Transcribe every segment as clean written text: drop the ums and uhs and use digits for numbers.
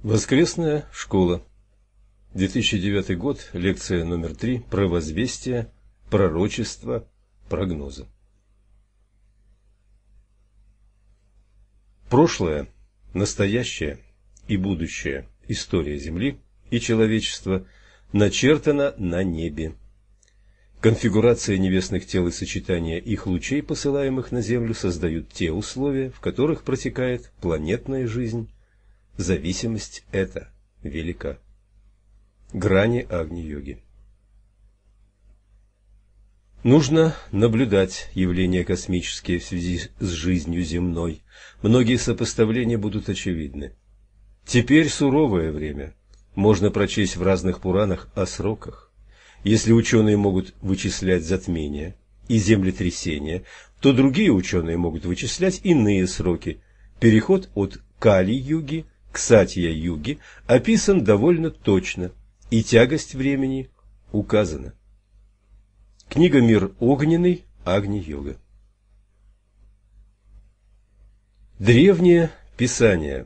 Воскресная школа. 2009 год. Лекция номер 3. Провозвестие, пророчество, прогнозы. Прошлое, настоящее и будущее история Земли и человечества начертана на небе. Конфигурация небесных тел и сочетание их лучей, посылаемых на Землю, создают те условия, в которых протекает планетная жизнь. Зависимость эта велика. Грани Агни-йоги. Нужно наблюдать явления космические в связи с жизнью земной. Многие сопоставления будут очевидны. Теперь суровое время. Можно прочесть в разных Пуранах о сроках. Если ученые могут вычислять затмения и землетрясения, то другие ученые могут вычислять иные сроки. Переход от Кали-юги к Сатья-юге описан довольно точно, и тягость времени указана. Книга «Мир огненный», Агни-йога. Древнее Писание.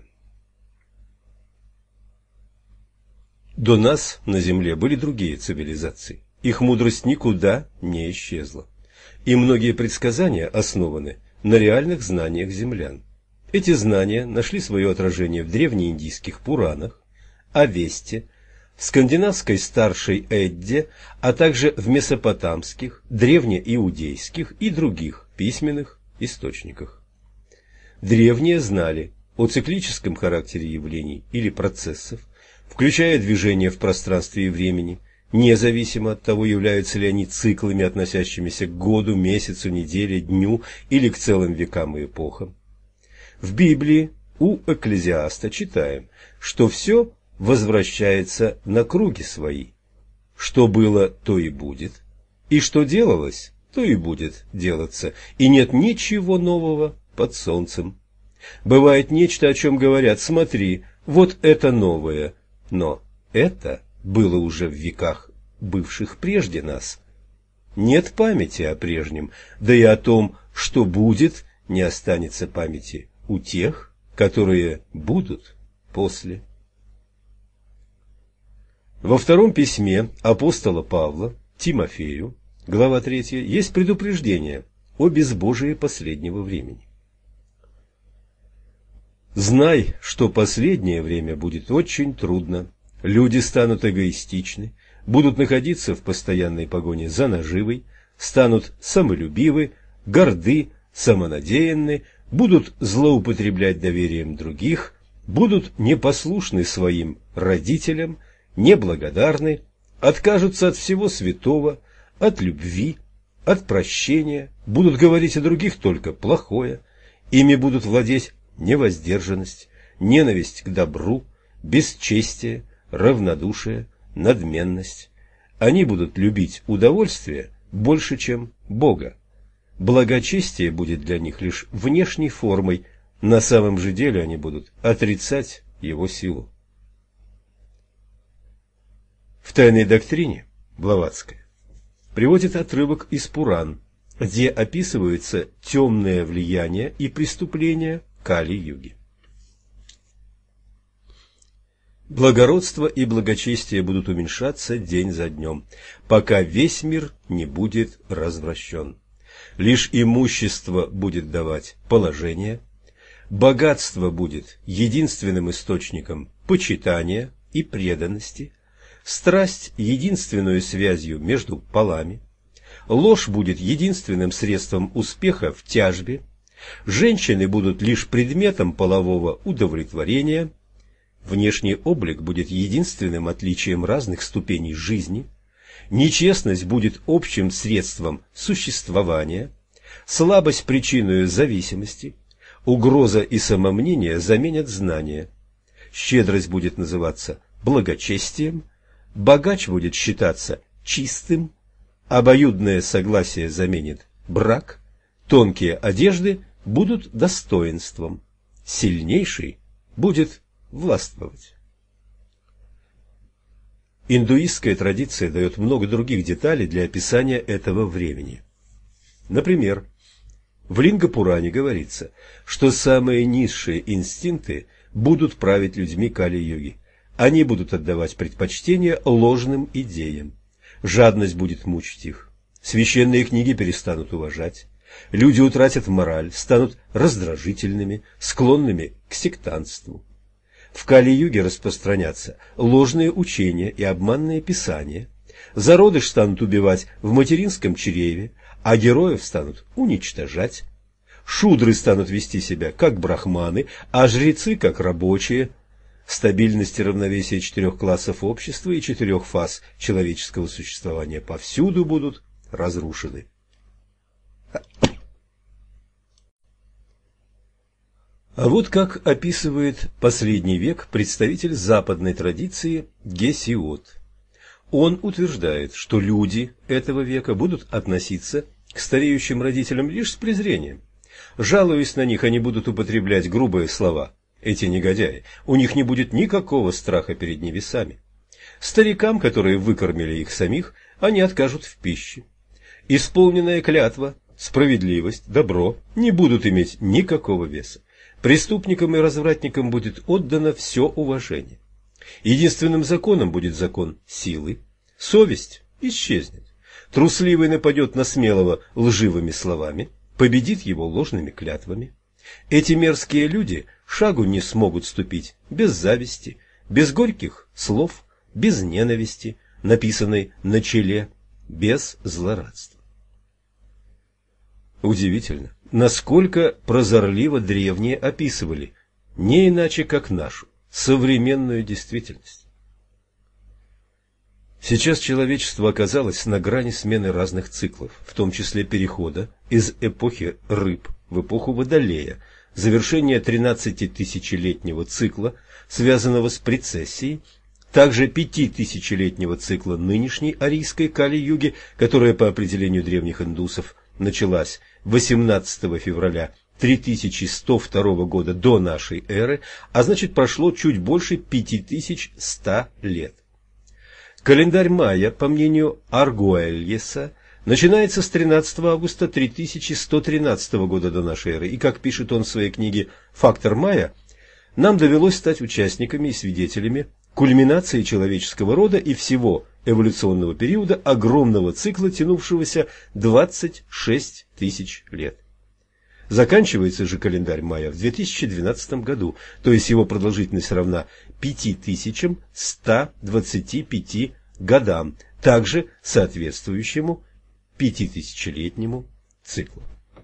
До нас на Земле были другие цивилизации. Их мудрость никуда не исчезла. И многие предсказания основаны на реальных знаниях землян. Эти знания нашли свое отражение в древнеиндийских Пуранах, Авесте, в скандинавской старшей Эдде, а также в месопотамских, древнеиудейских и других письменных источниках. Древние знали о циклическом характере явлений или процессов, включая движение в пространстве и времени, независимо от того, являются ли они циклами, относящимися к году, месяцу, неделе, дню или к целым векам и эпохам. В Библии у Экклезиаста читаем, что все возвращается на круги свои. Что было, то и будет, и что делалось, то и будет делаться, и нет ничего нового под солнцем. Бывает нечто, о чем говорят: смотри, вот это новое, но это было уже в веках, бывших прежде нас. Нет памяти о прежнем, да и о том, что будет, не останется памяти у тех, которые будут после. Во втором письме апостола Павла Тимофею, глава 3, есть предупреждение о безбожии последнего времени. «Знай, что последнее время будет очень трудно. Люди станут эгоистичны, будут находиться в постоянной погоне за наживой, станут самолюбивы, горды, самонадеянны, будут злоупотреблять доверием других, будут непослушны своим родителям, неблагодарны, откажутся от всего святого, от любви, от прощения, будут говорить о других только плохое, ими будут владеть невоздержанность, ненависть к добру, бесчестие, равнодушие, надменность. Они будут любить удовольствие больше, чем Бога. Благочестие будет для них лишь внешней формой, на самом же деле они будут отрицать его силу». В «Тайной доктрине» Блаватская приводит отрывок из Пуран, где описываются темное влияние и преступления Кали-юги. Благородство и благочестие будут уменьшаться день за днем, пока весь мир не будет развращен. Лишь имущество будет давать положение, богатство будет единственным источником почитания и преданности, страсть единственной связью между полами, ложь будет единственным средством успеха в тяжбе, женщины будут лишь предметом полового удовлетворения, внешний облик будет единственным отличием разных ступеней жизни, нечестность будет общим средством существования, слабость причиной зависимости, угроза и самомнение заменят знания, щедрость будет называться благочестием, богач будет считаться чистым, обоюдное согласие заменит брак, тонкие одежды будут достоинством, сильнейший будет властвовать. Индуистская традиция дает много других деталей для описания этого времени. Например, в Линга-Пуране говорится, что самые низшие инстинкты будут править людьми Кали-юги. Они будут отдавать предпочтение ложным идеям. Жадность будет мучить их. Священные книги перестанут уважать. Люди утратят мораль, станут раздражительными, склонными к сектантству. В Кали-юге распространятся ложные учения и обманные писания. Зародыш станут убивать в материнском чреве, а героев станут уничтожать. Шудры станут вести себя как брахманы, а жрецы как рабочие. Стабильность и равновесие 4 классов общества и 4 фаз человеческого существования повсюду будут разрушены. А вот как описывает последний век представитель западной традиции Гесиод. Он утверждает, что люди этого века будут относиться к стареющим родителям лишь с презрением. Жалуясь на них, они будут употреблять грубые слова. Эти негодяи, у них не будет никакого страха перед небесами. Старикам, которые выкормили их самих, они откажут в пище. Исполненная клятва, справедливость, добро не будут иметь никакого веса. Преступникам и развратникам будет отдано все уважение. Единственным законом будет закон силы. Совесть исчезнет. Трусливый нападет на смелого лживыми словами, победит его ложными клятвами. Эти мерзкие люди шагу не смогут ступить без зависти, без горьких слов, без ненависти, написанной на челе, без злорадства. Удивительно, насколько прозорливо древние описывали, не иначе как нашу, современную действительность. Сейчас человечество оказалось на грани смены разных циклов, в том числе перехода из эпохи рыб в эпоху Водолея, завершения 13-тысячелетнего цикла, связанного с прецессией, также 5000-летнего цикла нынешней арийской Кали-юги, которая по определению древних индусов началась 18 февраля 3102 года до нашей эры, а значит прошло чуть больше 5100 лет. Календарь майя, по мнению Аргуэльеса, начинается с 13 августа 3113 года до нашей эры, и, как пишет он в своей книге «Фактор майя», нам довелось стать участниками и свидетелями кульминации человеческого рода и всего эволюционного периода огромного цикла, тянувшегося 26 тысяч лет. Заканчивается же календарь майя в 2012 году, то есть его продолжительность равна 5125 годам, также соответствующему 5000-летнему циклу.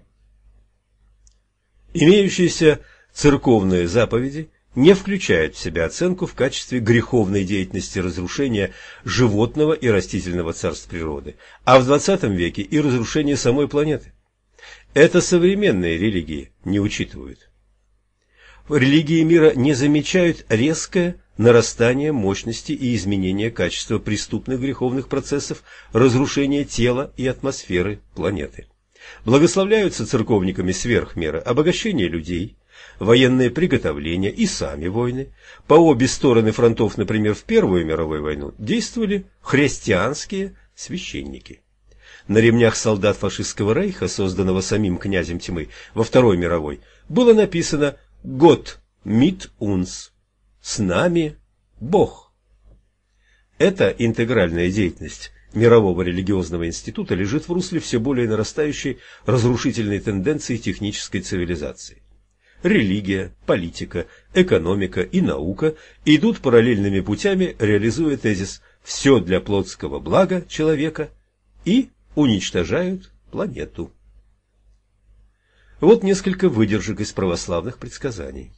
Имеющиеся церковные заповеди не включают в себя оценку в качестве греховной деятельности разрушения животного и растительного царств природы, а в 20 веке и разрушение самой планеты. Это современные религии не учитывают. Религии мира не замечают резкое нарастание мощности и изменение качества преступных греховных процессов, разрушения тела и атмосферы планеты. Благословляются церковниками сверх меры обогащение людей, военные приготовления и сами войны. По обе стороны фронтов, например, в Первую мировую войну действовали христианские священники. На ремнях солдат фашистского рейха, созданного самим князем тьмы во Второй мировой, было написано «Gott mit uns» – «С нами Бог». Эта интегральная деятельность мирового религиозного института лежит в русле все более нарастающей разрушительной тенденции технической цивилизации. Религия, политика, экономика и наука идут параллельными путями, реализуя тезис «все для плотского блага человека» и уничтожают планету. Вот несколько выдержек из православных предсказаний.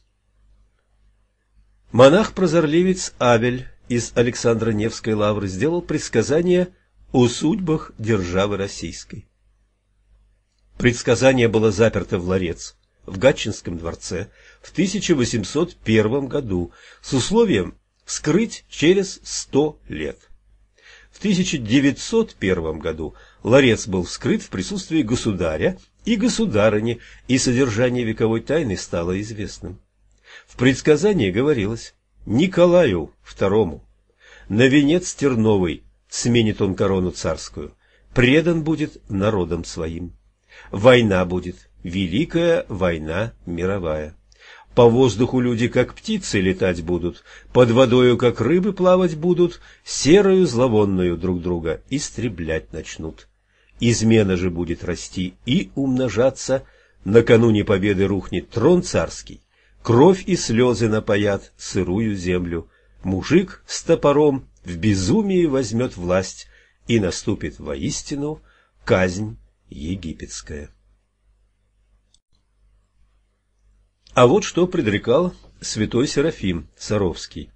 Монах-прозорливец Авель из Александра Невской лавры сделал предсказание о судьбах державы российской. Предсказание было заперто в ларец в Гатчинском дворце в 1801 году с условием вскрыть через 100 лет. В 1901 году ларец был вскрыт в присутствии государя и государыни, и содержание вековой тайны стало известным. В предсказании говорилось: Николаю II на венец терновый сменит он корону царскую, предан будет народом своим. Война будет, великая война мировая. По воздуху люди, как птицы, летать будут, под водою, как рыбы, плавать будут, серою зловонную друг друга истреблять начнут. Измена же будет расти и умножаться, накануне победы рухнет трон царский, кровь и слезы напоят сырую землю, мужик с топором в безумии возьмет власть, и наступит воистину казнь египетская. А вот что предрекал святой Серафим Саровский.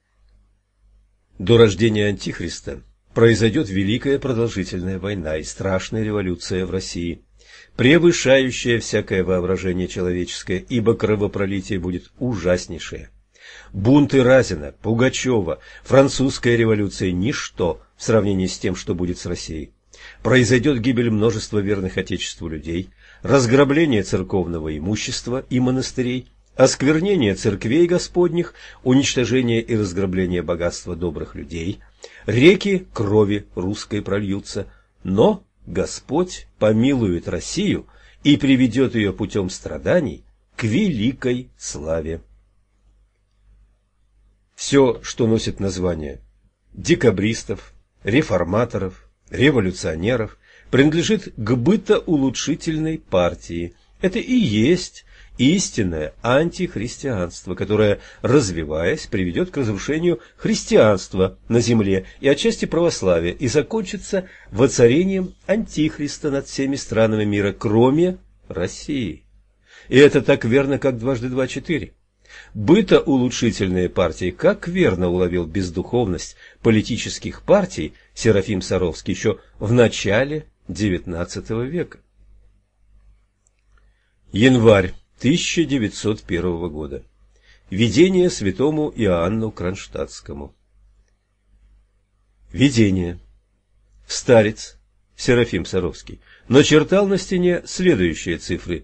До рождения Антихриста произойдет великая продолжительная война и страшная революция в России, превышающая всякое воображение человеческое, ибо кровопролитие будет ужаснейшее. Бунты Разина, Пугачева, французская революция – ничто в сравнении с тем, что будет с Россией. Произойдет гибель множества верных Отечеству людей, разграбление церковного имущества и монастырей, осквернение церквей Господних, уничтожение и разграбление богатства добрых людей, реки крови русской прольются, но Господь помилует Россию и приведет ее путем страданий к великой славе. Все, что носит название декабристов, реформаторов, революционеров, принадлежит к бытоулучшительной партии. Это и есть истинное антихристианство, которое, развиваясь, приведет к разрушению христианства на земле и отчасти православия, и закончится воцарением антихриста над всеми странами мира, кроме России. И это так верно, как дважды два – четыре. Бытоулучшительные партии, как верно уловил бездуховность политических партий Серафим Саровский еще в начале XIX века. Январь 1901 года. Видение святому Иоанну Кронштадтскому. Видение. Старец Серафим Саровский начертал на стене следующие цифры: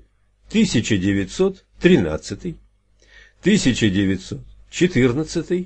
1913, 1914,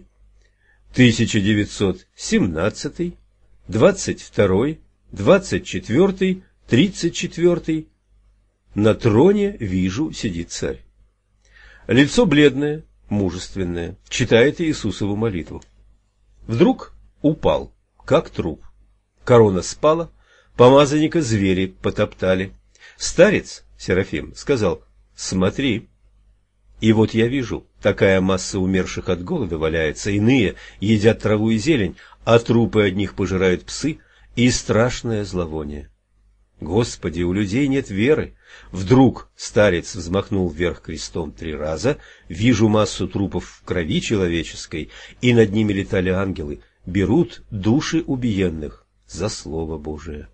1917, 22, 24, 34. На троне вижу сидит царь. Лицо бледное, мужественное, читает Иисусову молитву. Вдруг упал, как труп. Корона спала, помазанника звери потоптали. Старец Серафим сказал: «Смотри». И вот я вижу, такая масса умерших от голода валяется, иные едят траву и зелень, а трупы одних пожирают псы, и страшное зловоние. Господи, у людей нет веры. Вдруг старец взмахнул вверх крестом 3 раза, вижу массу трупов в крови человеческой, и над ними летали ангелы, берут души убиенных за Слово Божие.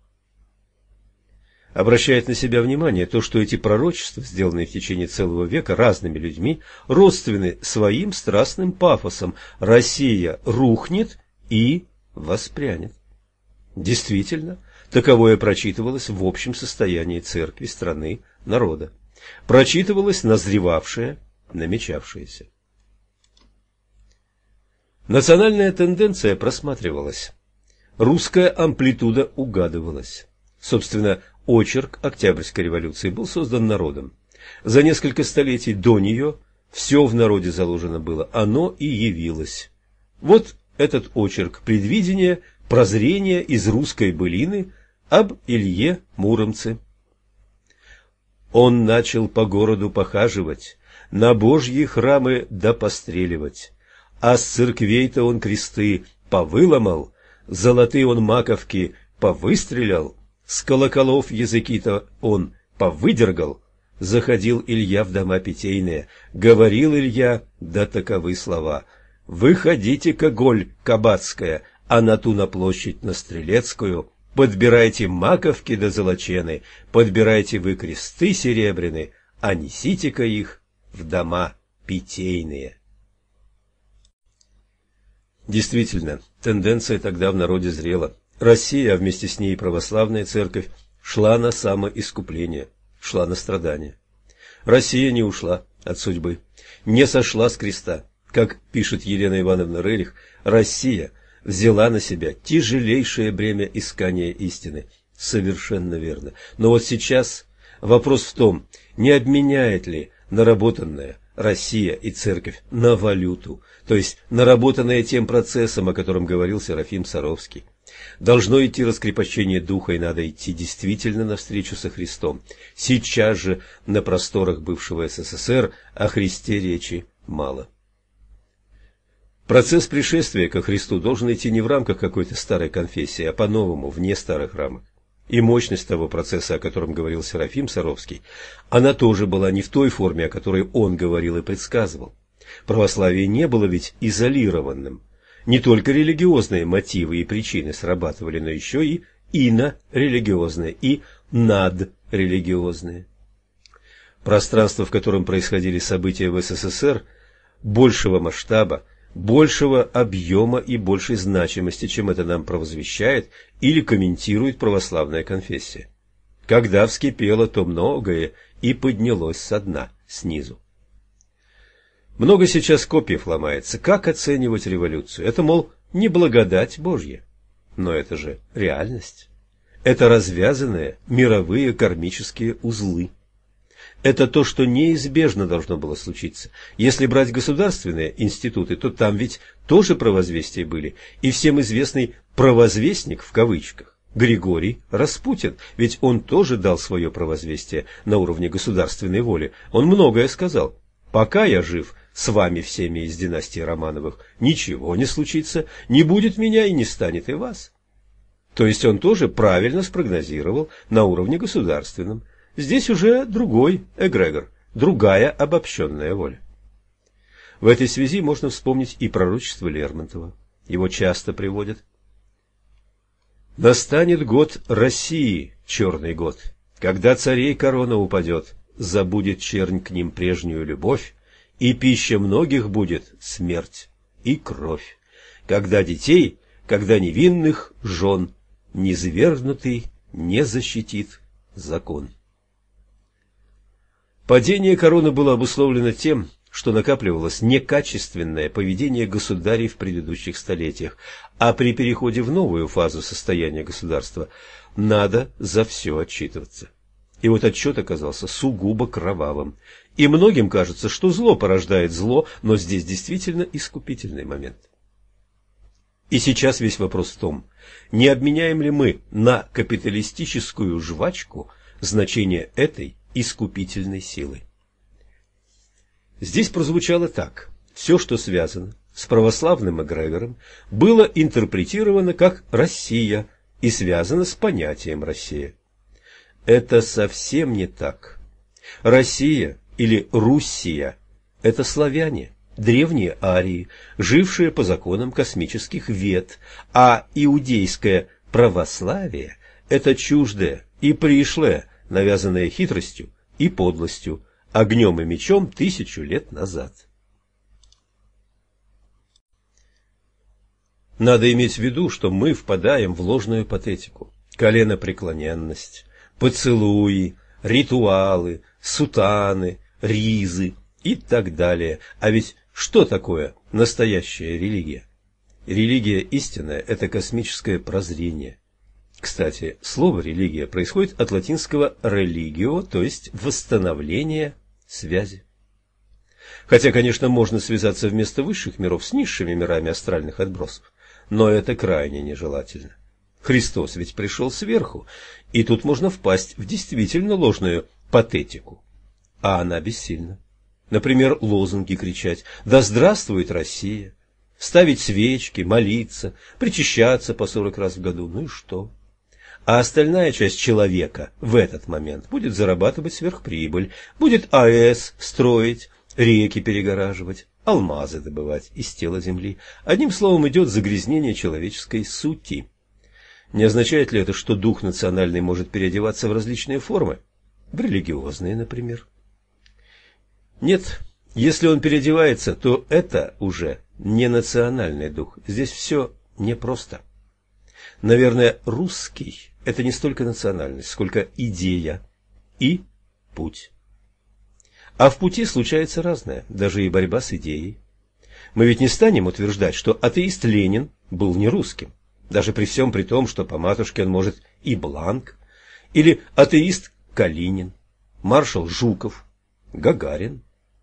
Обращает на себя внимание то, что эти пророчества, сделанные в течение целого века разными людьми, родственны своим страстным пафосом. Россия рухнет и воспрянет. Действительно, таковое прочитывалось в общем состоянии церкви, страны, народа. Прочитывалось назревавшее, намечавшееся. Национальная тенденция просматривалась. Русская амплитуда угадывалась. Собственно, очерк Октябрьской революции был создан народом. За несколько столетий до нее все в народе заложено было, оно и явилось. Вот этот очерк предвидения, прозрения из русской былины об Илье Муромце. Он начал по городу похаживать, на божьи храмы да постреливать, а с церквей-то он кресты повыломал, золотые он маковки повыстрелял, с колоколов языки-то он повыдергал. Заходил Илья в дома питейные, говорил Илья, да таковы слова: «Выходите-ка, голь кабацкая, а на ту на площадь на Стрелецкую, подбирайте маковки да золочены, подбирайте вы кресты серебряные, а несите-ка их в дома питейные». Действительно, тенденция тогда в народе зрела. Россия, а вместе с ней и православная церковь, шла на самоискупление, шла на страдания. Россия не ушла от судьбы, не сошла с креста. Как пишет Елена Ивановна Рерих, Россия взяла на себя тяжелейшее бремя искания истины. Совершенно верно. Но вот сейчас вопрос в том, не обменяет ли наработанное, Россия и Церковь на валюту, то есть наработанное тем процессом, о котором говорил Серафим Саровский. Должно идти раскрепощение духа, и надо идти действительно навстречу со Христом. Сейчас же на просторах бывшего СССР о Христе речи мало. Процесс пришествия ко Христу должен идти не в рамках какой-то старой конфессии, а по-новому, вне старых рамок. И мощность того процесса, о котором говорил Серафим Саровский, она тоже была не в той форме, о которой он говорил и предсказывал. Православие не было ведь изолированным. Не только религиозные мотивы и причины срабатывали, но еще и инорелигиозные и надрелигиозные. Пространство, в котором происходили события в СССР, большего масштаба, большего объема и большей значимости, чем это нам провозвещает или комментирует православная конфессия. Когда вскипело, то многое и поднялось со дна, снизу. Много сейчас копьев ломается. Как оценивать революцию? Это, мол, не благодать Божья. Но это же реальность. Это развязанные мировые кармические узлы. Это то, что неизбежно должно было случиться. Если брать государственные институты, то там ведь тоже провозвестия были. И всем известный «провозвестник» в кавычках Григорий Распутин, ведь он тоже дал свое провозвестие на уровне государственной воли. Он многое сказал. «Пока я жив с вами всеми из династии Романовых, ничего не случится, не будет меня и не станет и вас». То есть он тоже правильно спрогнозировал на уровне государственном. Здесь уже другой эгрегор, другая обобщенная воля. В этой связи можно вспомнить и пророчество Лермонтова. Его часто приводят. «Настанет год России, черный год, когда царей корона упадет, забудет чернь к ним прежнюю любовь, и пища многих будет смерть и кровь, когда детей, когда невинных жен, низвергнутый не защитит закон». Падение короны было обусловлено тем, что накапливалось некачественное поведение государей в предыдущих столетиях, а при переходе в новую фазу состояния государства надо за все отчитываться. И вот отчет оказался сугубо кровавым. И многим кажется, что зло порождает зло, но здесь действительно искупительный момент. И сейчас весь вопрос в том, не обменяем ли мы на капиталистическую жвачку значение этой искупительной силы. Здесь прозвучало так: все, что связано с православным эгрегором, было интерпретировано как «Россия» и связано с понятием «Россия». Это совсем не так. Россия или Руссия – это славяне, древние арии, жившие по законам космических вет, а иудейское православие – это чуждое и пришлое, навязанное хитростью и подлостью, огнем и мечом 1000 лет назад. Надо иметь в виду, что мы впадаем в ложную патетику, коленопреклоненность, поцелуи, ритуалы, сутаны, ризы и так далее. А ведь что такое настоящая религия? Религия истинная – это космическое прозрение. Кстати, слово «религия» происходит от латинского «religio», то есть восстановление связи. Хотя, конечно, можно связаться вместо высших миров с низшими мирами астральных отбросов, но это крайне нежелательно. Христос ведь пришел сверху, и тут можно впасть в действительно ложную патетику, а она бессильна. Например, лозунги кричать «Да здравствует Россия!», ставить свечки, молиться, причащаться по 40 раз в году, ну и что? А остальная часть человека в этот момент будет зарабатывать сверхприбыль, будет АЭС строить, реки перегораживать, алмазы добывать из тела земли. Одним словом, идет загрязнение человеческой сути. Не означает ли это, что дух национальный может переодеваться в различные формы? В религиозные, например. Нет, если он переодевается, то это уже не национальный дух. Здесь все непросто. Наверное, русский – это не столько национальность, сколько идея и путь. А в пути случается разное, даже и борьба с идеей. Мы ведь не станем утверждать, что атеист Ленин был не русским, даже при всем при том, что по матушке он может и Бланк, или атеист Калинин, маршал Жуков, Гагарин.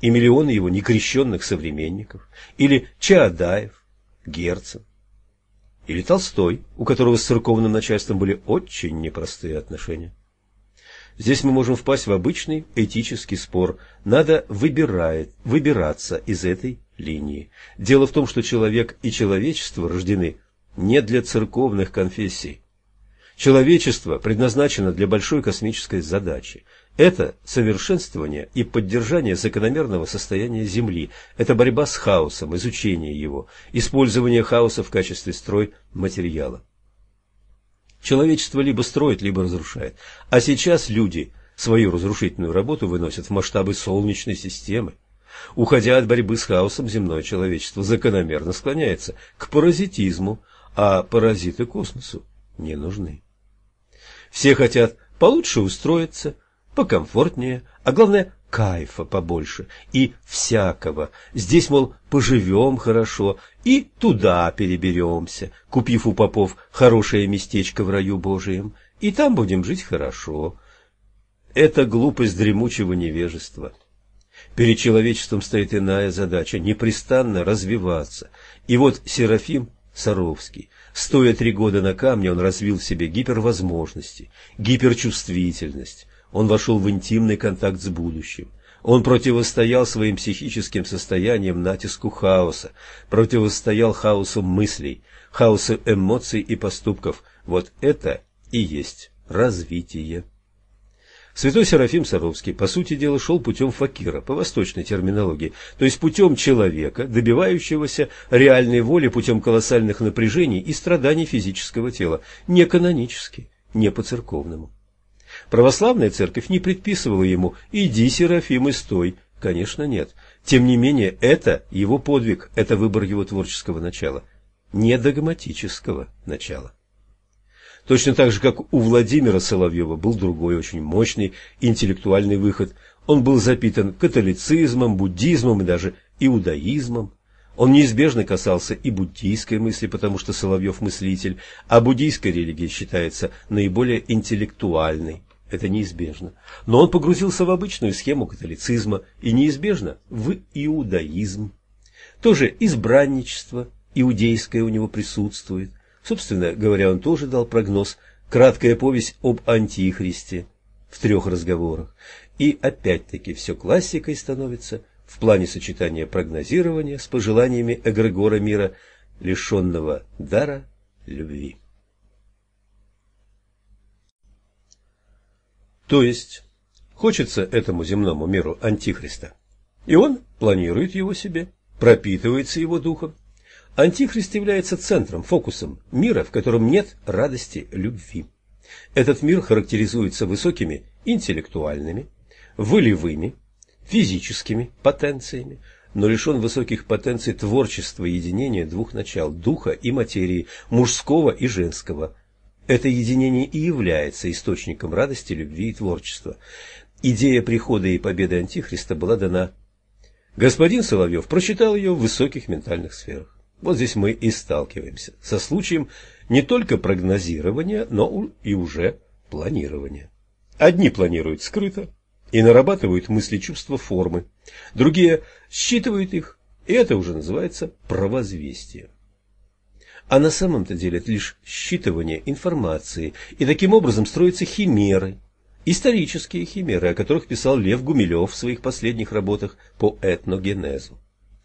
и миллионы его некрещенных современников, или Чаадаев, Герцен, или Толстой, у которого с церковным начальством были очень непростые отношения. Здесь мы можем впасть в обычный этический спор. Надо выбираться из этой линии. Дело в том, что человек и человечество рождены не для церковных конфессий. Человечество предназначено для большой космической задачи. Это совершенствование и поддержание закономерного состояния Земли. Это борьба с хаосом, изучение его, использование хаоса в качестве стройматериала. Человечество либо строит, либо разрушает. А сейчас люди свою разрушительную работу выносят в масштабы Солнечной системы. Уходя от борьбы с хаосом, земное человечество закономерно склоняется к паразитизму, а паразиты космосу не нужны. Все хотят получше устроиться, покомфортнее, а главное кайфа побольше и всякого. Здесь, мол, поживем хорошо и туда переберемся, купив у попов хорошее местечко в раю Божием, и там будем жить хорошо. Это глупость дремучего невежества. Перед человечеством стоит иная задача – непрестанно развиваться. И вот Серафим Саровский, стоя 3 года на камне, он развил в себе гипервозможности, гиперчувствительность. Он вошел в интимный контакт с будущим. Он противостоял своим психическим состояниям натиску хаоса, противостоял хаосу мыслей, хаосу эмоций и поступков. Вот это и есть развитие. Святой Серафим Саровский, по сути дела, шел путем факира, по восточной терминологии, то есть путем человека, добивающегося реальной воли путем колоссальных напряжений и страданий физического тела, не канонически, не по-церковному. Православная церковь не предписывала ему «иди, Серафим, и стой». Конечно, нет. Тем не менее, это его подвиг, это выбор его творческого начала, не догматического начала. Точно так же, как у Владимира Соловьева был другой очень мощный интеллектуальный выход. Он был запитан католицизмом, буддизмом и даже иудаизмом. Он неизбежно касался и буддийской мысли, потому что Соловьев мыслитель, а буддийская религия считается наиболее интеллектуальной. Это неизбежно. Но он погрузился в обычную схему католицизма и неизбежно в иудаизм. Тоже избранничество иудейское у него присутствует. Собственно говоря, он тоже дал прогноз, краткая повесть об Антихристе в 3 разговорах. И опять-таки все классикой становится в плане сочетания прогнозирования с пожеланиями эгрегора мира, лишенного дара любви. То есть, хочется этому земному миру Антихриста, и он планирует его себе, пропитывается его духом. Антихрист является центром, фокусом мира, в котором нет радости любви. Этот мир характеризуется высокими интеллектуальными, волевыми, физическими потенциями, но лишен высоких потенций творчества и единения 2 начал – духа и материи, мужского и женского. Это единение и является источником радости, любви и творчества. Идея прихода и победы Антихриста была дана. Господин Соловьев прочитал ее в высоких ментальных сферах. Вот здесь мы и сталкиваемся со случаем не только прогнозирования, но и уже планирования. Одни планируют скрыто и нарабатывают мысли, чувства, формы. Другие считывают их, и это уже называется провозвестие. А на самом-то деле это лишь считывание информации, и таким образом строятся химеры, исторические химеры, о которых писал Лев Гумилев в своих последних работах по этногенезу.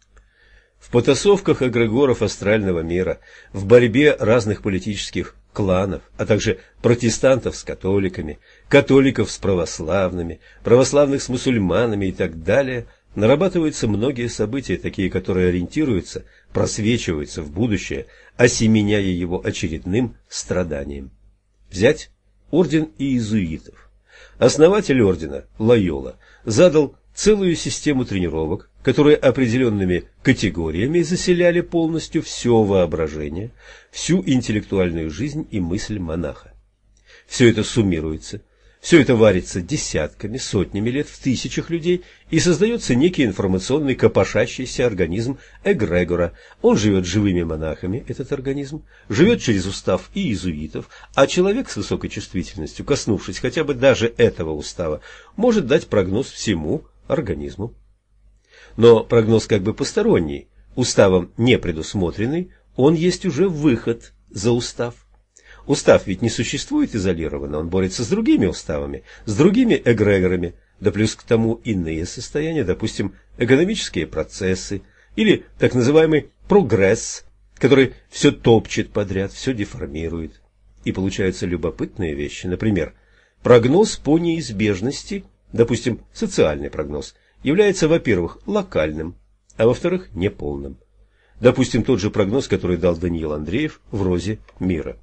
В потасовках эгрегоров астрального мира, в борьбе разных политических кланов, а также протестантов с католиками, католиков с православными, православных с мусульманами и так далее, нарабатываются многие события, такие, которые ориентируются, просвечиваются в будущее, осеменяя его очередным страданием. Взять орден иезуитов. Основатель ордена, Лойола, задал целую систему тренировок, которые определенными категориями заселяли полностью все воображение, всю интеллектуальную жизнь и мысль монаха. Все это суммируется, все это варится десятками, сотнями лет в тысячах людей, и создается некий информационный копошащийся организм эгрегора. Он живет живыми монахами, этот организм, живет через устав иезуитов, а человек с высокой чувствительностью, коснувшись хотя бы даже этого устава, может дать прогноз всему организму. Но прогноз как бы посторонний, уставом не предусмотренный, он есть уже выход за устав. Устав ведь не существует изолированно, он борется с другими уставами, с другими эгрегорами, да плюс к тому иные состояния, допустим, экономические процессы или так называемый прогресс, который все топчет подряд, все деформирует. И получаются любопытные вещи. Например, прогноз по неизбежности, допустим, социальный прогноз, является, во-первых, локальным, а во-вторых, неполным. Допустим, тот же прогноз, который дал Даниил Андреев в «Розе мира».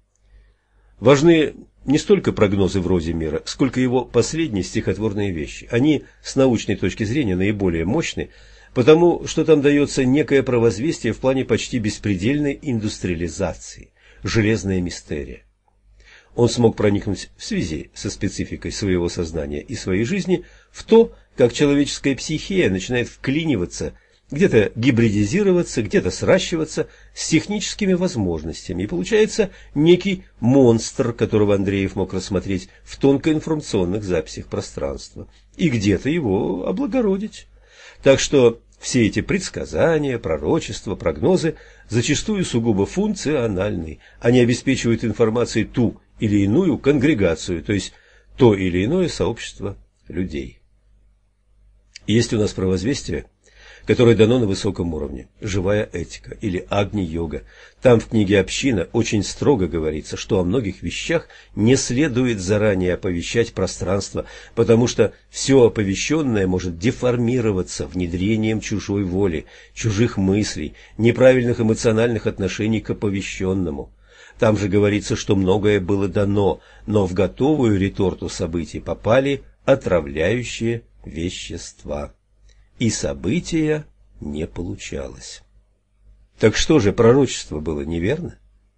Важны не столько прогнозы в «Розе мира», сколько его последние стихотворные вещи. Они, с научной точки зрения, наиболее мощны, потому что там дается некое провозвестие в плане почти беспредельной индустриализации, железная мистерия. Он смог проникнуть в связи со спецификой своего сознания и своей жизни в то, как человеческая психия начинает вклиниваться, где-то гибридизироваться, где-то сращиваться с техническими возможностями. И получается некий монстр, которого Андреев мог рассмотреть в тонкоинформационных записях пространства, и где-то его облагородить. Так что все эти предсказания, пророчества, прогнозы зачастую сугубо функциональны. Они обеспечивают информацией ту или иную конгрегацию, то есть то или иное сообщество людей. Есть у нас провозвестие, которое дано на высоком уровне, живая этика или агни-йога. Там в книге «Община» очень строго говорится, что о многих вещах не следует заранее оповещать пространство, потому что все оповещенное может деформироваться внедрением чужой воли, чужих мыслей, неправильных эмоциональных отношений к оповещенному. Там же говорится, что многое было дано, но в готовую реторту событий попали отравляющие вещества. И события не получалось. Так что же, пророчество было неверно?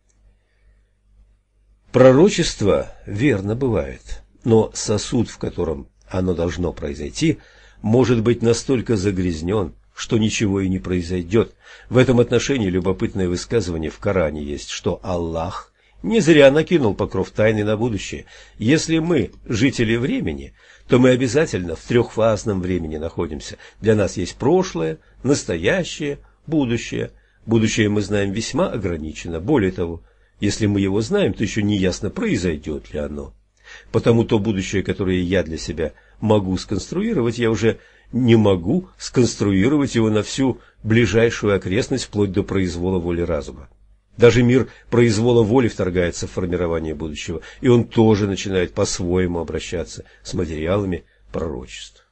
Пророчество верно бывает, но сосуд, в котором оно должно произойти, может быть настолько загрязнен, что ничего и не произойдет. В этом отношении любопытное высказывание в Коране есть, что Аллах не зря накинул покров тайны на будущее. Если мы жители времени, то мы обязательно в трехфазном времени находимся. Для нас есть прошлое, настоящее, будущее. Будущее мы знаем весьма ограниченно. Более того, если мы его знаем, то еще не ясно, произойдет ли оно. Потому то будущее, которое я для себя могу сконструировать, я уже не могу сконструировать его на всю ближайшую окрестность вплоть до произвола воли разума. Даже мир произвола воли вторгается в формирование будущего, и он тоже начинает по-своему обращаться с материалами пророчеств.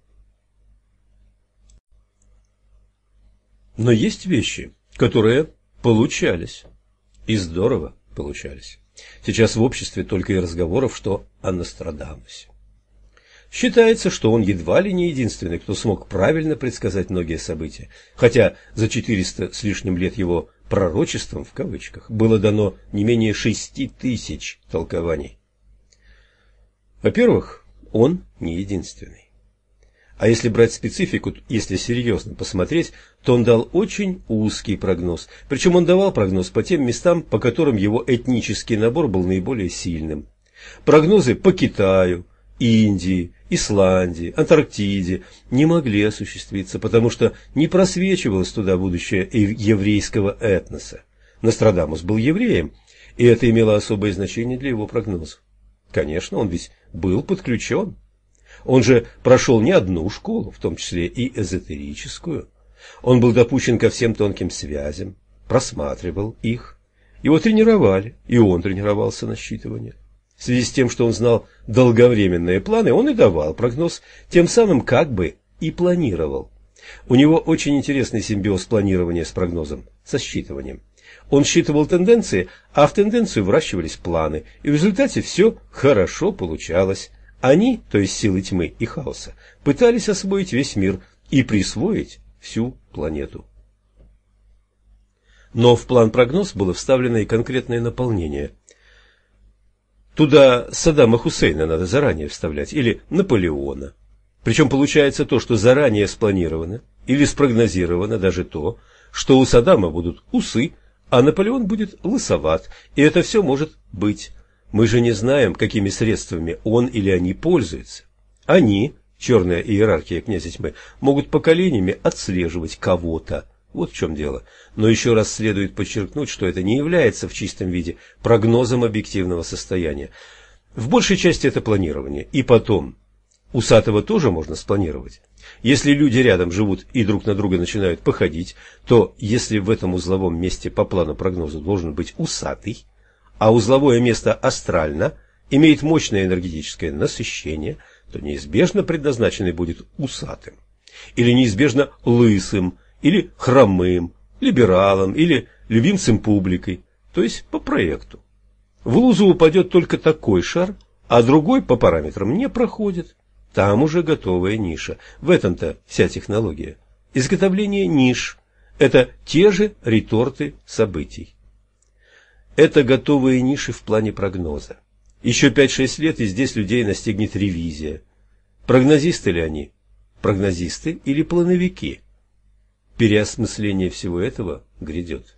Но есть вещи, которые получались, и здорово получались. Сейчас в обществе только и разговоров, что о Нострадамусе. Считается, что он едва ли не единственный, кто смог правильно предсказать многие события, хотя за 400 с лишним лет его пророчеством, в кавычках, было дано не менее 6000 толкований. Во-первых, он не единственный. А если брать специфику, если серьезно посмотреть, то он дал очень узкий прогноз. Причем он давал прогноз по тем местам, по которым его этнический набор был наиболее сильным. Прогнозы по Китаю, Индии, Исландии, Антарктиде не могли осуществиться, потому что не просвечивалось туда будущее еврейского этноса. Нострадамус был евреем, и это имело особое значение для его прогнозов. Конечно, он ведь был подключен. Он же прошел не одну школу, в том числе и эзотерическую. Он был допущен ко всем тонким связям, просматривал их. Его тренировали, и он тренировался на считывание. В связи с тем, что он знал долговременные планы, он и давал прогноз, тем самым как бы и планировал. У него очень интересный симбиоз планирования с прогнозом, со считыванием. Он считывал тенденции, а в тенденцию выращивались планы, и в результате все хорошо получалось. Они, то есть силы тьмы и хаоса, пытались освоить весь мир и присвоить всю планету. Но в план-прогноз было вставлено и конкретное наполнение. Туда Саддама Хусейна надо заранее вставлять, или Наполеона. Причем получается то, что заранее спланировано или спрогнозировано даже то, что у Саддама будут усы, а Наполеон будет лысоват, и это все может быть. Мы же не знаем, какими средствами он или они пользуются. Они черная иерархия князя тьмы, могут поколениями отслеживать кого-то. Вот в чем дело. Но еще раз следует подчеркнуть, что это не является в чистом виде прогнозом объективного состояния. В большей части это планирование. И потом, усатого тоже можно спланировать. Если люди рядом живут и друг на друга начинают походить, то если в этом узловом месте по плану прогноза должен быть усатый, а узловое место астрально, имеет мощное энергетическое насыщение, то неизбежно предназначенный будет усатым. Или неизбежно лысым, или хромым, либералом, или любимцем публикой, то есть по проекту. В лузу упадет только такой шар, а другой по параметрам не проходит. Там уже готовая ниша. В этом-то вся технология. Изготовление ниш – это те же реторты событий. Это готовые ниши в плане прогноза. Еще 5-6 лет, и здесь людей настигнет ревизия. Прогнозисты ли они? Прогнозисты или плановики? Переосмысление всего этого грядет.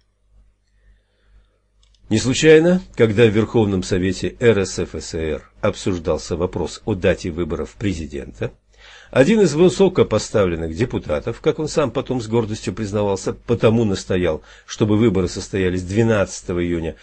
Не случайно, когда в Верховном Совете РСФСР обсуждался вопрос о дате выборов президента, один из высокопоставленных депутатов, как он сам потом с гордостью признавался, потому настоял, чтобы выборы состоялись 12 июня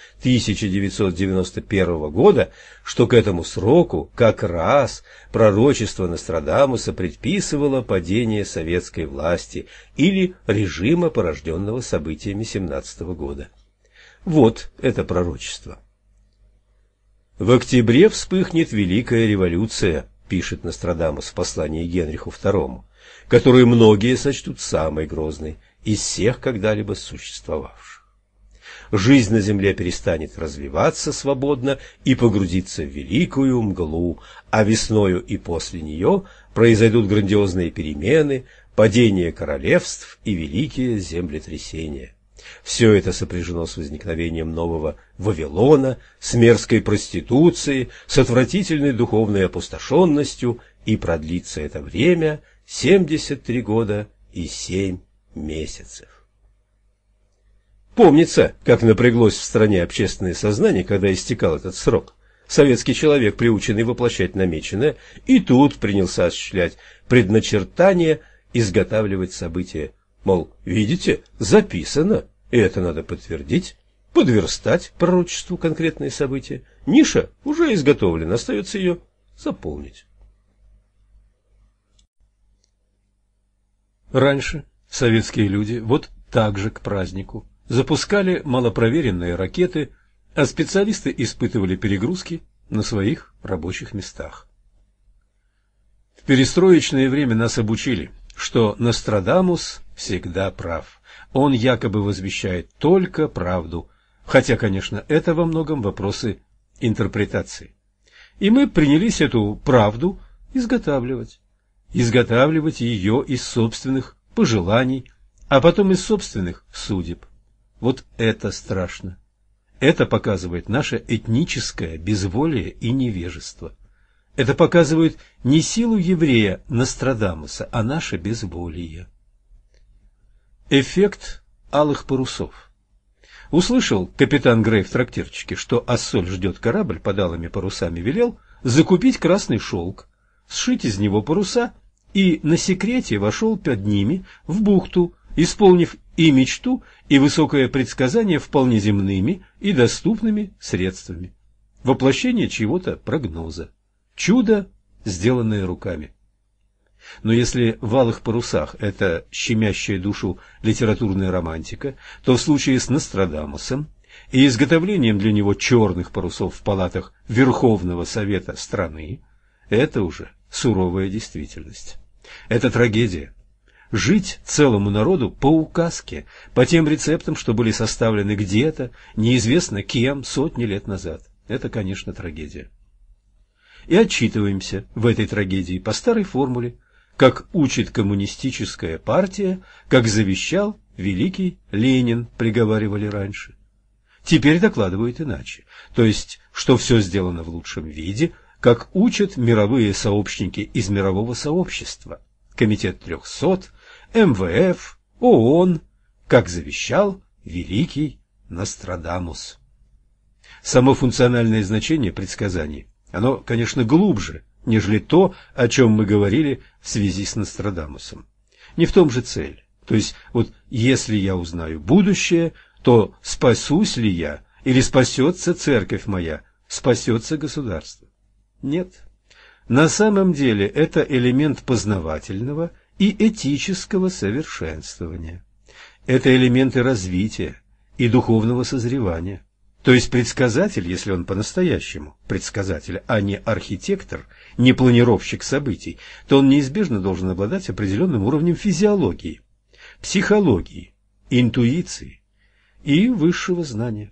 1991 года, что к этому сроку как раз пророчество Нострадамуса предписывало падение советской власти или режима, порожденного событиями 17 года. Вот это пророчество. В октябре вспыхнет Великая революция, пишет Нострадамус в послании Генриху II, которую многие сочтут самой грозной из всех когда-либо существовавших. Жизнь на земле перестанет развиваться свободно и погрузится в великую мглу, а весною и после нее произойдут грандиозные перемены, падение королевств и великие землетрясения. Все это сопряжено с возникновением нового Вавилона, с мерзкой проституцией, с отвратительной духовной опустошенностью, и продлится это время 73 года и 7 месяцев. Помнится, как напряглось в стране общественное сознание, когда истекал этот срок. Советский человек, приученный воплощать намеченное, и тут принялся осуществлять предначертание, изготавливать события. Мол, видите, записано, и это надо подтвердить, подверстать пророчеству конкретные события. Ниша уже изготовлена, остается ее заполнить. Раньше советские люди вот так же к празднику запускали малопроверенные ракеты, а специалисты испытывали перегрузки на своих рабочих местах. В перестроечное время нас обучили, что Нострадамус всегда прав. Он якобы возвещает только правду, хотя, конечно, это во многом вопросы интерпретации. И мы принялись эту правду изготавливать. Изготавливать ее из собственных пожеланий, а потом из собственных судеб. Вот это страшно. Это показывает наше этническое безволие и невежество. Это показывает не силу еврея Нострадамуса, а наше безволие. Эффект алых парусов. Услышал капитан Грей в трактирчике, что Ассоль ждет корабль под алыми парусами, велел закупить красный шелк, сшить из него паруса, и на секрете вошел под ними в бухту, исполнив и мечту, и высокое предсказание вполне земными и доступными средствами. Воплощение чьего-то прогноза. Чудо, сделанное руками. Но если в алых парусах это щемящая душу литературная романтика, то в случае с Нострадамусом и изготовлением для него черных парусов в палатах Верховного Совета страны это уже суровая действительность. Это трагедия. Жить целому народу по указке, по тем рецептам, что были составлены где-то, неизвестно кем, сотни лет назад. Это, конечно, трагедия. И отчитываемся в этой трагедии по старой формуле, как учит коммунистическая партия, как завещал великий Ленин, приговаривали раньше. Теперь докладывают иначе, то есть, что все сделано в лучшем виде, как учат мировые сообщники из мирового сообщества, Комитет 300, МВФ, ООН, как завещал великий Нострадамус. Само функциональное значение предсказаний, оно, конечно, глубже, нежели то, о чем мы говорили в связи с Нострадамусом. Не в том же цель. То есть, вот если я узнаю будущее, то спасусь ли я, или спасется церковь моя, спасется государство? Нет. На самом деле это элемент познавательного и этического совершенствования. Это элементы развития и духовного созревания. То есть предсказатель, если он по-настоящему предсказатель, а не архитектор, не планировщик событий, то он неизбежно должен обладать определенным уровнем физиологии, психологии, интуиции и высшего знания.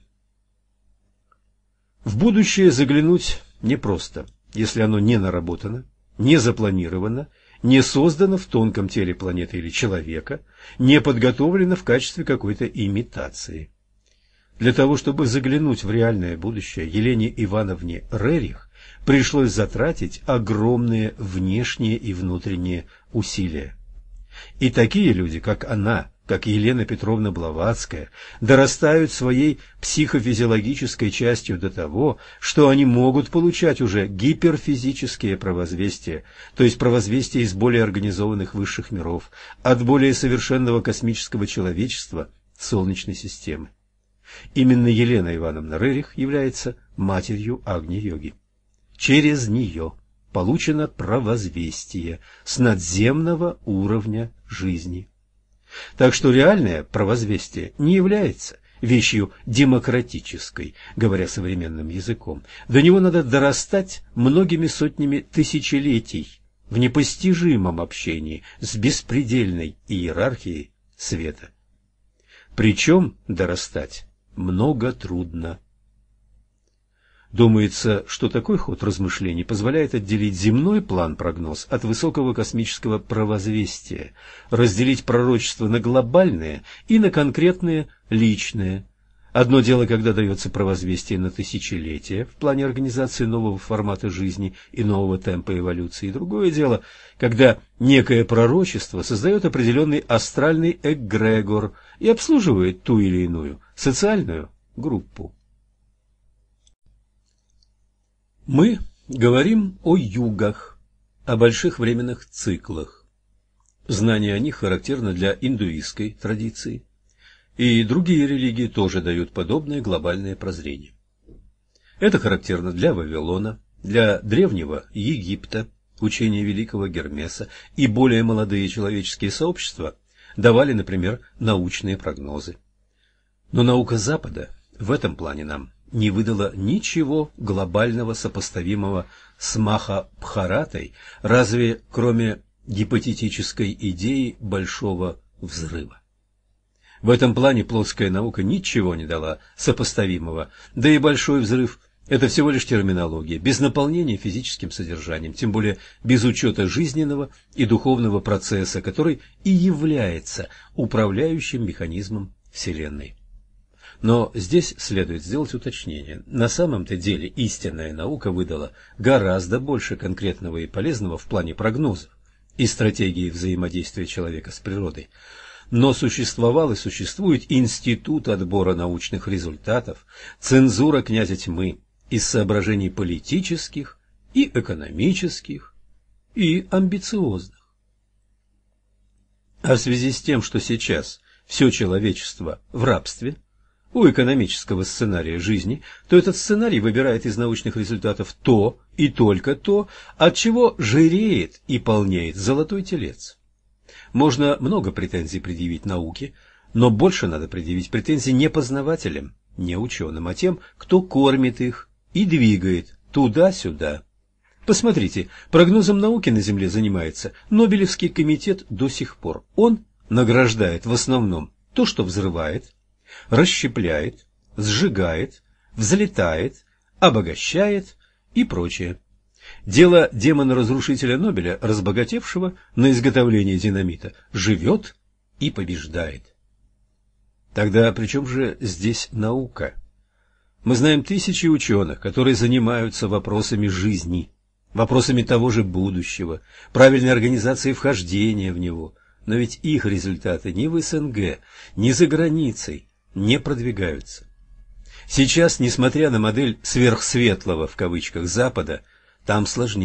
В будущее заглянуть непросто, если оно не наработано, не запланировано, не создано в тонком теле планеты или человека, не подготовлено в качестве какой-то имитации. Для того, чтобы заглянуть в реальное будущее, Елене Ивановне Рерих пришлось затратить огромные внешние и внутренние усилия. И такие люди, как она, как Елена Петровна Блаватская, дорастают своей психофизиологической частью до того, что они могут получать уже гиперфизические провозвестия, то есть провозвестия из более организованных высших миров, от более совершенного космического человечества Солнечной системы. Именно Елена Ивановна Рерих является матерью Агни-йоги. Через нее получено провозвестие с надземного уровня жизни. Так что реальное провозвестие не является вещью демократической, говоря современным языком. До него надо дорастать многими сотнями тысячелетий в непостижимом общении с беспредельной иерархией света. Причем дорастать много трудно. Думается, что такой ход размышлений позволяет отделить земной план-прогноз от высокого космического провозвестия, разделить пророчество на глобальные и на конкретные личные. Одно дело, когда дается провозвестие на тысячелетия в плане организации нового формата жизни и нового темпа эволюции. Другое дело, когда некое пророчество создает определенный астральный эгрегор и обслуживает ту или иную социальную группу. Мы говорим о югах, о больших временных циклах. Знание о них характерно для индуистской традиции, и другие религии тоже дают подобное глобальное прозрение. Это характерно для Вавилона, для древнего Египта, учения великого Гермеса, и более молодые человеческие сообщества давали, например, научные прогнозы. Но наука Запада в этом плане нам не выдала ничего глобального, сопоставимого с Махабхаратой, разве кроме гипотетической идеи большого взрыва. В этом плане плотская наука ничего не дала сопоставимого, да и большой взрыв – это всего лишь терминология, без наполнения физическим содержанием, тем более без учета жизненного и духовного процесса, который и является управляющим механизмом Вселенной. Но здесь следует сделать уточнение. На самом-то деле истинная наука выдала гораздо больше конкретного и полезного в плане прогнозов и стратегии взаимодействия человека с природой. Но существовал и существует институт отбора научных результатов, цензура князя тьмы из соображений политических и экономических и амбициозных. А в связи с тем, что сейчас все человечество в рабстве, у экономического сценария жизни, то этот сценарий выбирает из научных результатов то и только то, от чего жиреет и полнеет золотой телец. Можно много претензий предъявить науке, но больше надо предъявить претензий не познавателям, не ученым, а тем, кто кормит их и двигает туда-сюда. Посмотрите, прогнозом науки на Земле занимается Нобелевский комитет до сих пор. Он награждает в основном то, что взрывает, расщепляет, сжигает, взлетает, обогащает и прочее. Дело демона-разрушителя Нобеля, разбогатевшего на изготовление динамита, живет и побеждает. Тогда при чем же здесь наука? Мы знаем тысячи ученых, которые занимаются вопросами жизни, вопросами того же будущего, правильной организации вхождения в него, но ведь их результаты ни в СНГ, ни за границей не продвигаются. Сейчас, несмотря на модель «сверхсветлого» в кавычках Запада, там сложнее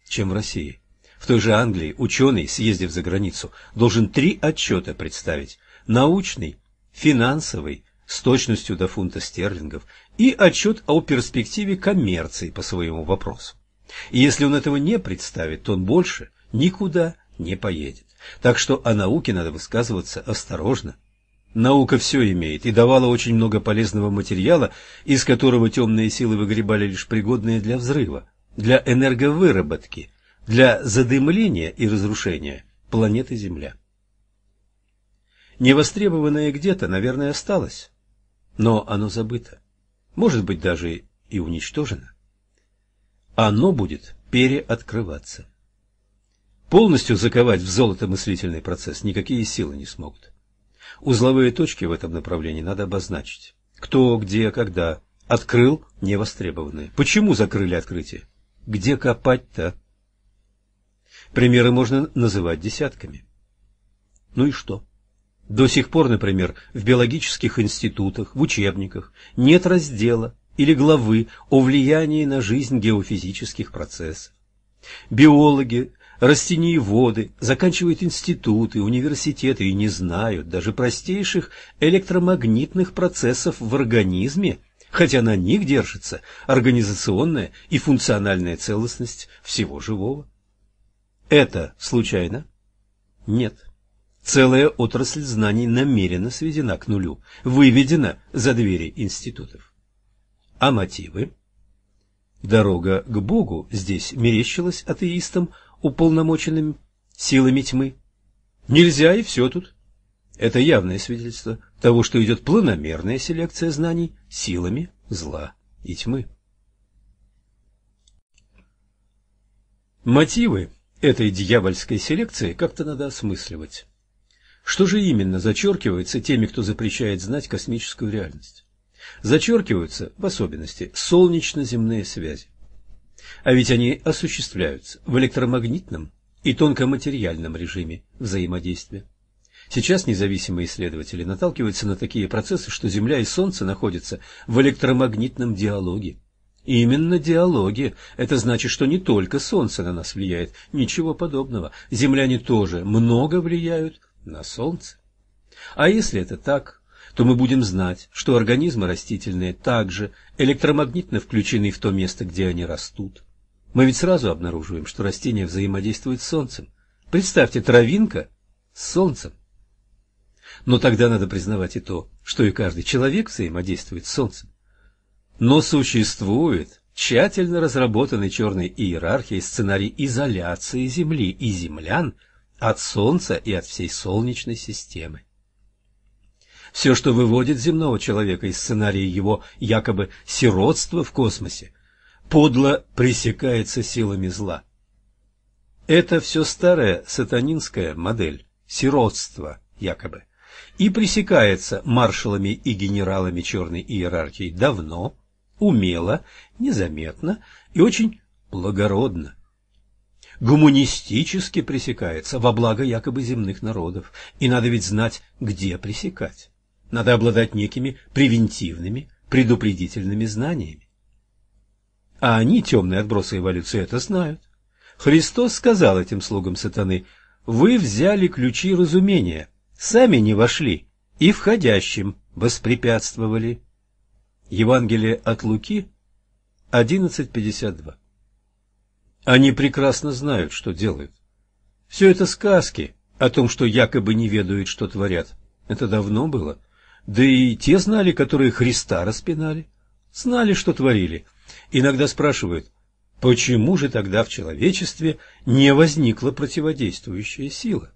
чем в России. В той же Англии ученый, съездив за границу, должен 3 отчета представить: научный, финансовый, с точностью до фунта стерлингов, и отчет о перспективе коммерции по своему вопросу. И если он этого не представит, то он больше никуда не поедет. Так что о науке надо высказываться осторожно. Наука все имеет и давала очень много полезного материала, из которого темные силы выгребали лишь пригодные для взрыва, для энерговыработки, для задымления и разрушения планеты Земля. Невостребованное где-то, наверное, осталось, но оно забыто, может быть, даже и уничтожено. Оно будет переоткрываться. Полностью заковать в золото мыслительный процесс никакие силы не смогут. Узловые точки в этом направлении надо обозначить. Кто, где, когда открыл невостребованное. Почему закрыли открытие? Где копать-то? Примеры можно называть десятками. Ну и что? До сих пор, например, в биологических институтах, в учебниках нет раздела или главы о влиянии на жизнь геофизических процессов. Биологи, растениеводы заканчивают институты, университеты и не знают даже простейших электромагнитных процессов в организме, хотя на них держится организационная и функциональная целостность всего живого. Это случайно? Нет. Целая отрасль знаний намеренно сведена к нулю, выведена за двери институтов. А мотивы? Дорога к Богу здесь мерещилась атеистам, уполномоченным силами тьмы. Нельзя, и все тут. Это явное свидетельство того, что идет планомерная селекция знаний силами зла и тьмы. Мотивы этой дьявольской селекции как-то надо осмысливать. Что же именно зачеркивается теми, кто запрещает знать космическую реальность? Зачеркиваются, в особенности, солнечно-земные связи. А ведь они осуществляются в электромагнитном и тонкоматериальном режиме взаимодействия. Сейчас независимые исследователи наталкиваются на такие процессы, что Земля и Солнце находятся в электромагнитном диалоге. И именно диалоге. Это значит, что не только Солнце на нас влияет, ничего подобного. Земляне тоже много влияют на Солнце. А если это так, то мы будем знать, что организмы растительные также электромагнитно включены в то место, где они растут. Мы ведь сразу обнаруживаем, что растения взаимодействуют с Солнцем. Представьте, травинка с Солнцем. Но тогда надо признавать и то, что и каждый человек взаимодействует с Солнцем. Но существует тщательно разработанный черной иерархией сценарий изоляции Земли и землян от Солнца и от всей Солнечной системы. Все, что выводит земного человека из сценария его якобы сиротства в космосе, подло пресекается силами зла. Это все старая сатанинская модель сиротства якобы, и пресекается маршалами и генералами черной иерархии давно, умело, незаметно и очень благородно. Гуманистически пресекается во благо якобы земных народов, и надо ведь знать, где пресекать. Надо обладать некими превентивными, предупредительными знаниями. А они, темные отбросы эволюции, это знают. Христос сказал этим слугам сатаны: «Вы взяли ключи разумения, сами не вошли и входящим воспрепятствовали». Евангелие от Луки 11:52. Они прекрасно знают, что делают. Все это сказки о том, что якобы не ведают, что творят. Это давно было. Да и те знали, которые Христа распинали. Знали, что творили. Иногда спрашивают, почему же тогда в человечестве не возникла противодействующая сила?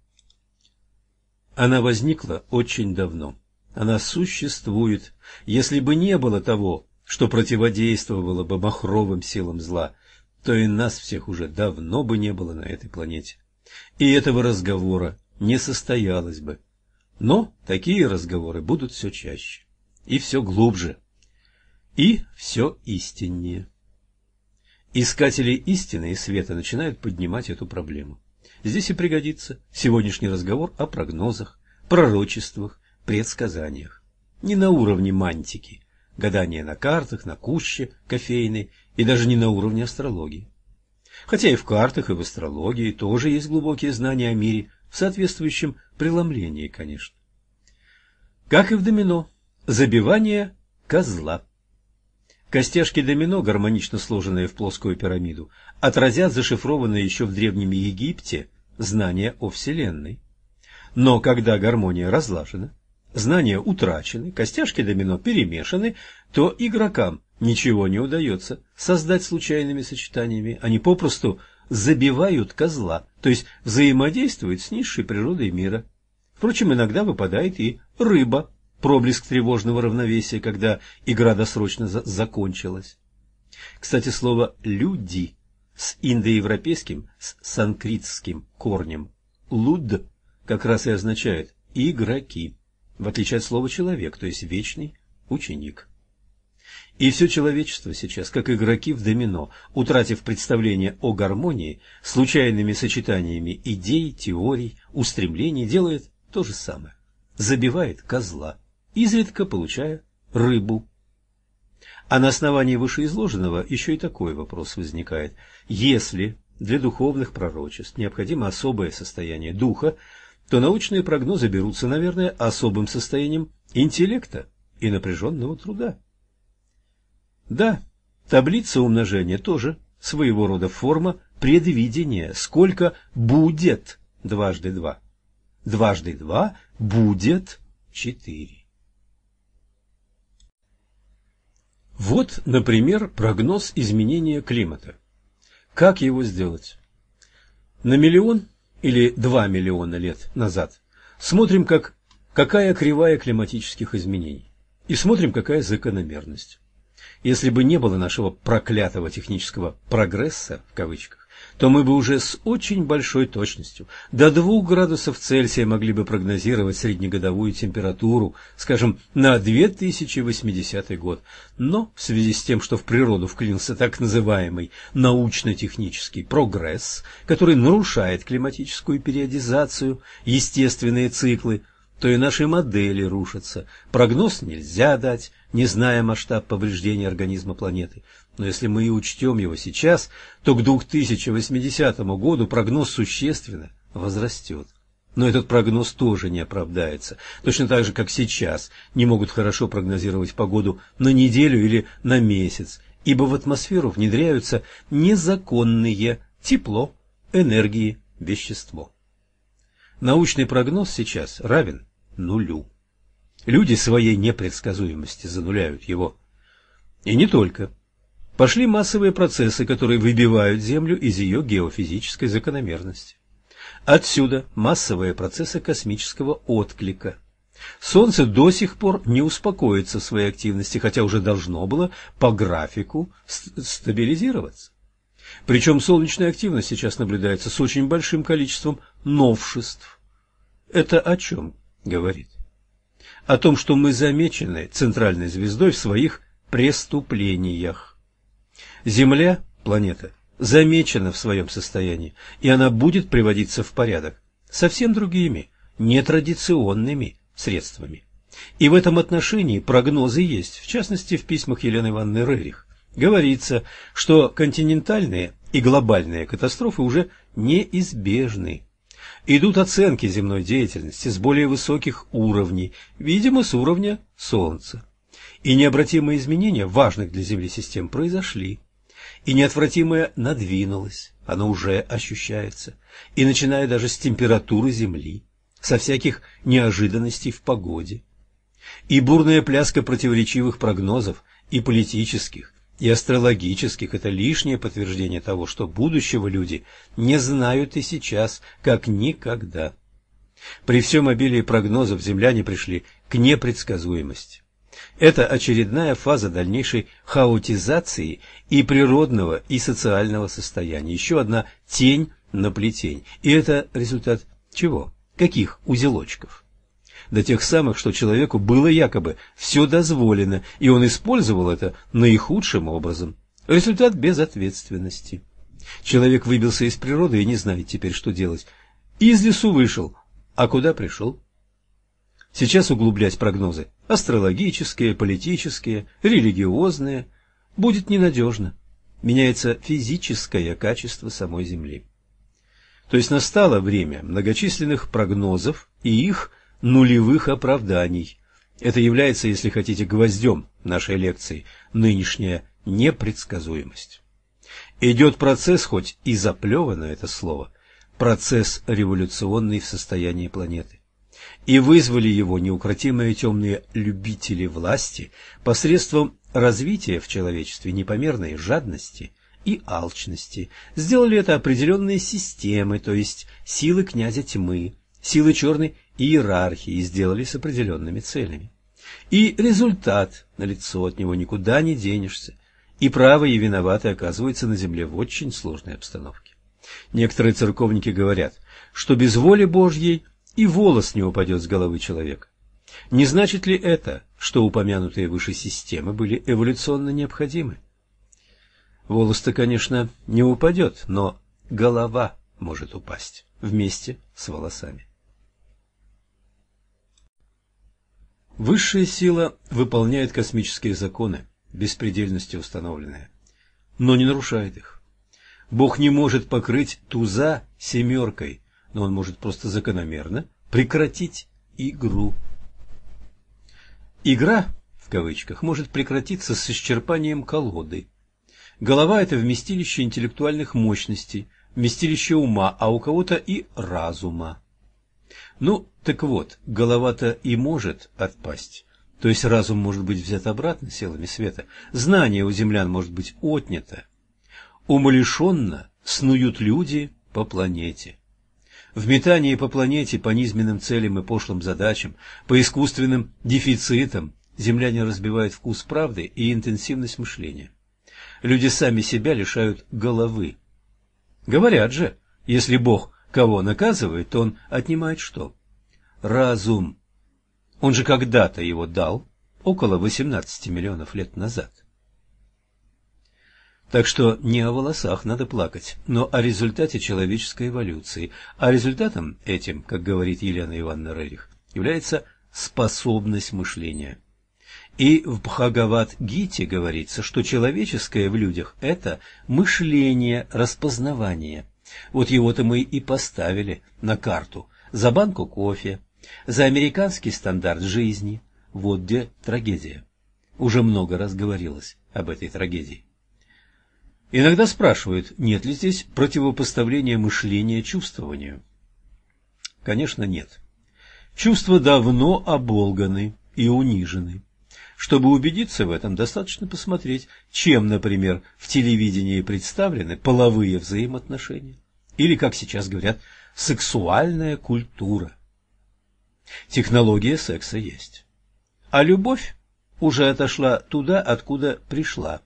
Она возникла очень давно. Она существует. Если бы не было того, что противодействовало бы махровым силам зла, то и нас всех уже давно бы не было на этой планете. И этого разговора не состоялось бы. Но такие разговоры будут все чаще, и все глубже, и все истиннее. Искатели истины и света начинают поднимать эту проблему. Здесь и пригодится сегодняшний разговор о прогнозах, пророчествах, предсказаниях. Не на уровне мантики, гадания на картах, на куще кофейной, и даже не на уровне астрологии. Хотя и в картах, и в астрологии тоже есть глубокие знания о мире, в соответствующем преломлении, конечно. Как и в домино, забивание козла. Костяшки домино, гармонично сложенные в плоскую пирамиду, отразят зашифрованные еще в Древнем Египте знания о Вселенной. Но когда гармония разлажена, знания утрачены, костяшки домино перемешаны, то игрокам ничего не удается создать случайными сочетаниями. Они попросту забивают козла, то есть взаимодействуют с низшей природой мира. Впрочем, иногда выпадает и рыба, проблеск тревожного равновесия, когда игра досрочно закончилась. Кстати, слово «люди» с индоевропейским, с санскритским корнем «луд» как раз и означает «игроки», в отличие от слова «человек», то есть «вечный ученик». И все человечество сейчас, как игроки в домино, утратив представление о гармонии, случайными сочетаниями идей, теорий, устремлений, делает то же самое. Забивает козла, изредка получая рыбу. А на основании вышеизложенного еще и такой вопрос возникает. Если для духовных пророчеств необходимо особое состояние духа, то научные прогнозы берутся, наверное, особым состоянием интеллекта и напряженного труда. Да, таблица умножения тоже своего рода форма предвидения, сколько будет дважды два. Дважды два будет 4. Вот, например, прогноз изменения климата. Как его сделать? На 1 миллион или 2 миллиона лет назад смотрим, какая кривая климатических изменений, и смотрим, какая закономерность. Если бы не было нашего проклятого технического «прогресса», в кавычках, то мы бы уже с очень большой точностью до 2 градусов Цельсия могли бы прогнозировать среднегодовую температуру, скажем, на 2080 год. Но в связи с тем, что в природу вклинился так называемый научно-технический прогресс, который нарушает климатическую периодизацию, естественные циклы, то и наши модели рушатся. Прогноз нельзя дать, не зная масштаб повреждения организма планеты. Но если мы и учтем его сейчас, то к 2080 году прогноз существенно возрастет. Но этот прогноз тоже не оправдается. Точно так же, как сейчас не могут хорошо прогнозировать погоду на неделю или на месяц, ибо в атмосферу внедряются незаконные тепло, энергии, вещество. Научный прогноз сейчас равен нулю. Люди своей непредсказуемости зануляют его. И не только. Пошли массовые процессы, которые выбивают Землю из ее геофизической закономерности. Отсюда массовые процессы космического отклика. Солнце до сих пор не успокоится в своей активности, хотя уже должно было по графику стабилизироваться. Причем солнечная активность сейчас наблюдается с очень большим количеством новшеств. Это о чем говорит? О том, что мы замечены центральной звездой в своих преступлениях. Земля, планета, замечена в своем состоянии, и она будет приводиться в порядок совсем другими, нетрадиционными средствами. И в этом отношении прогнозы есть, в частности, в письмах Елены Ивановны Рерих. Говорится, что континентальные и глобальные катастрофы уже неизбежны. Идут оценки земной деятельности с более высоких уровней, видимо, с уровня Солнца. И необратимые изменения важных для Земли систем произошли. И неотвратимое надвинулось, оно уже ощущается, и начиная даже с температуры Земли, со всяких неожиданностей в погоде. И бурная пляска противоречивых прогнозов, и политических, и астрологических – это лишнее подтверждение того, что будущего люди не знают и сейчас, как никогда. При всем обилии прогнозов земляне пришли к непредсказуемости. Это очередная фаза дальнейшей хаотизации и природного, и социального состояния. Еще одна тень на плетень. И это результат чего? Каких узелочков? До тех самых, что человеку было якобы все дозволено, и он использовал это наихудшим образом. Результат безответственности. Человек выбился из природы и не знает теперь, что делать. Из лесу вышел, а куда пришел? Сейчас углублять прогнозы астрологические, политические, религиозные будет ненадежно. меняется физическое качество самой Земли. То есть настало время многочисленных прогнозов и их нулевых оправданий. Это является, если хотите, гвоздем нашей лекции, нынешняя непредсказуемость. Идет процесс, хоть и заплевано это слово, процесс революционный в состоянии планеты. И вызвали его неукротимые темные любители власти посредством развития в человечестве непомерной жадности и алчности. Сделали это определенные системы, то есть силы князя тьмы, силы черной иерархии, сделали с определенными целями. И результат налицо, от него никуда не денешься. И правые, и виноватые оказываются на земле в очень сложной обстановке. Некоторые церковники говорят, что без воли Божьей и волос не упадет с головы человека. Не значит ли это, что упомянутые выше системы были эволюционно необходимы? Волос-то, конечно, не упадет, но голова может упасть вместе с волосами. Высшая сила выполняет космические законы, беспредельностью установленные, но не нарушает их. Бог не может покрыть туза семеркой, но он может просто закономерно прекратить игру. Игра, в кавычках, может прекратиться с исчерпанием колоды. Голова – это вместилище интеллектуальных мощностей, вместилище ума, а у кого-то и разума. Ну, так вот, голова-то и может отпасть, то есть разум может быть взят обратно силами света, знание у землян может быть отнято. Умалишенно снуют люди по планете. В метании по планете, по низменным целям и пошлым задачам, по искусственным дефицитам земляне разбивают вкус правды и интенсивность мышления. Люди сами себя лишают головы. Говорят же, если Бог кого наказывает, то Он отнимает что? Разум. Он же когда-то его дал, около 18 миллионов лет назад. Так что не о волосах надо плакать, но о результате человеческой эволюции. А результатом этим, как говорит Елена Ивановна Рерих, является способность мышления. И в Бхагавад-гите говорится, что человеческое в людях – это мышление, распознавание. Вот его-то мы и поставили на карту за банку кофе, за американский стандарт жизни. Вот где трагедия. Уже много раз говорилось об этой трагедии. Иногда спрашивают, нет ли здесь противопоставления мышления чувствованию. Конечно, нет. Чувства давно оболганы и унижены. Чтобы убедиться в этом, достаточно посмотреть, чем, например, в телевидении представлены половые взаимоотношения, или, как сейчас говорят, сексуальная культура. Технология секса есть, а любовь уже отошла туда, откуда пришла.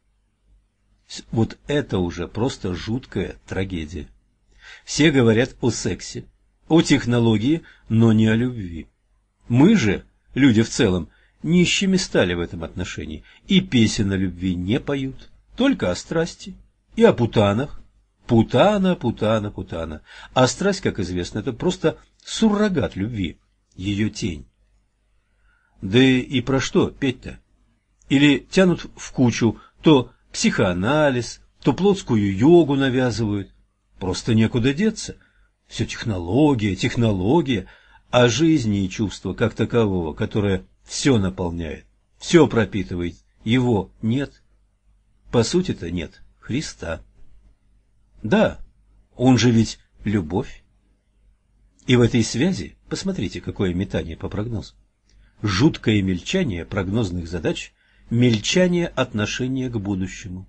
Вот это уже просто жуткая трагедия. Все говорят о сексе, о технологии, но не о любви. Мы же, люди в целом, нищими стали в этом отношении, и песен о любви не поют, только о страсти и о путанах. Путана, путана, путана. А страсть, как известно, это просто суррогат любви, ее тень. Да и про что петь-то? Или тянут в кучу то психоанализ, то плотскую йогу навязывают. Просто некуда деться. Все технология, технология, а жизни и чувства как такового, которое все наполняет, все пропитывает, его нет. По сути-то нет Христа. Да, он же ведь любовь. И в этой связи, посмотрите, какое метание по прогнозу. Жуткое мельчание прогнозных задач, мельчание отношения к будущему.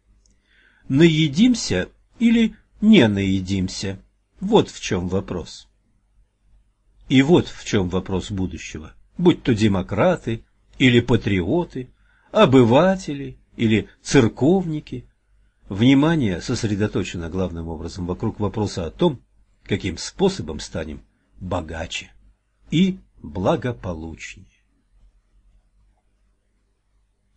Наедимся или не наедимся? Вот в чем вопрос. И вот в чем вопрос будущего. Будь то демократы или патриоты, обыватели или церковники. Внимание сосредоточено главным образом вокруг вопроса о том, каким способом станем богаче и благополучнее.